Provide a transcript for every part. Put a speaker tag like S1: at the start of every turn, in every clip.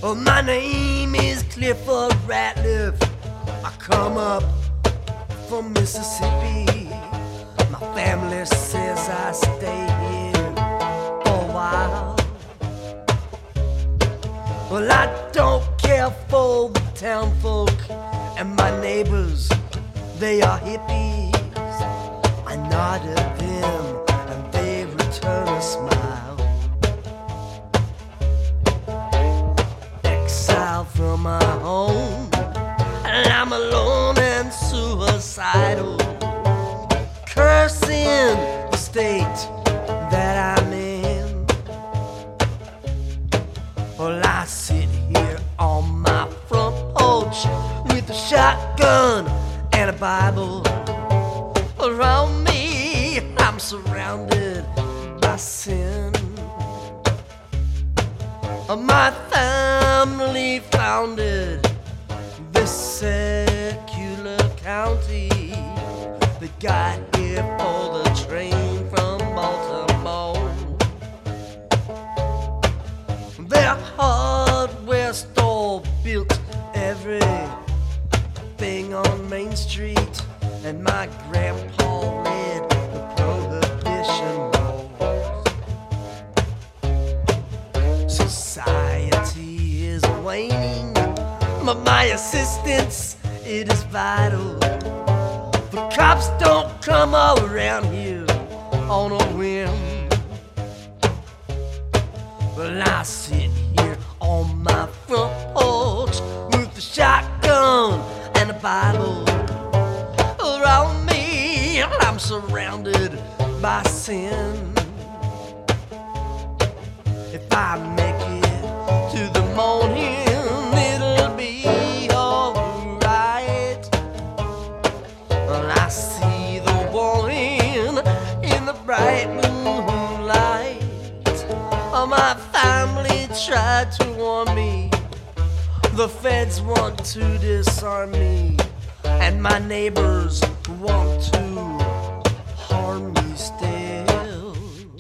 S1: Oh, my name is Clifford Ratliff. I come up from Mississippi. My family says I stay here for a while. Well, I don't care for the town folk, and my neighbors, they are hippies. I nod at them and they return a smile. Exiled from my home, and I'm alone and suicidal, cursing the state that I'm in. Well, I sit here on my front porch with a shotgun and a Bible. Around me, I'm surrounded by sin. My family founded this secular county that got here for the train from Baltimore. Their hardware store built everything on Main Street, and my grandpa led the prohibition wars. Society is waning, but my assistance, it is vital. The cops don't come all around here on a whim. Well, I sit here on my front porch with a shotgun and a Bible. Around me, I'm surrounded by sin. If I make it to the morning, it'll be alright. Well, I see the warning in the bright moonlight. My family tried to warn me. The feds want to disarm me, and my neighbors want to harm me still.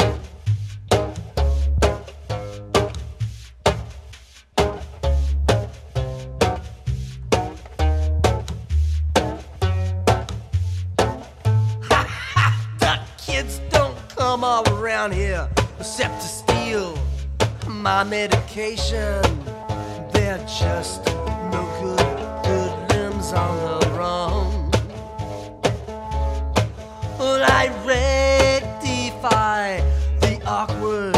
S1: Ha ha! The kids don't come all around here except to steal my medication. They're just no good limbs on the run. Well, I rectify the awkward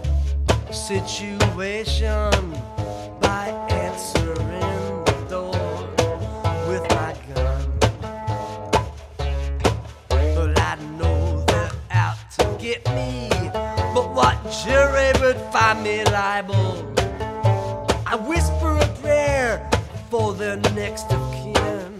S1: situation by answering the door with my gun. Well, I know they're out to get me, but what jury would find me liable? I whisper a prayer for the next of kin.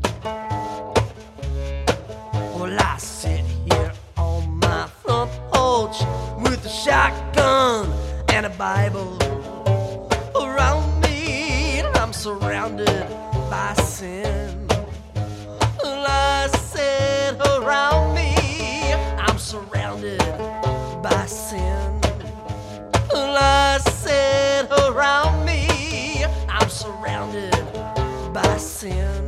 S1: Well, I sit here on my front porch with a shotgun and a Bible. Around me, I'm surrounded by sin. Well, I said around me, I'm surrounded by sin. Well, I said around me, I'm surrounded by sin.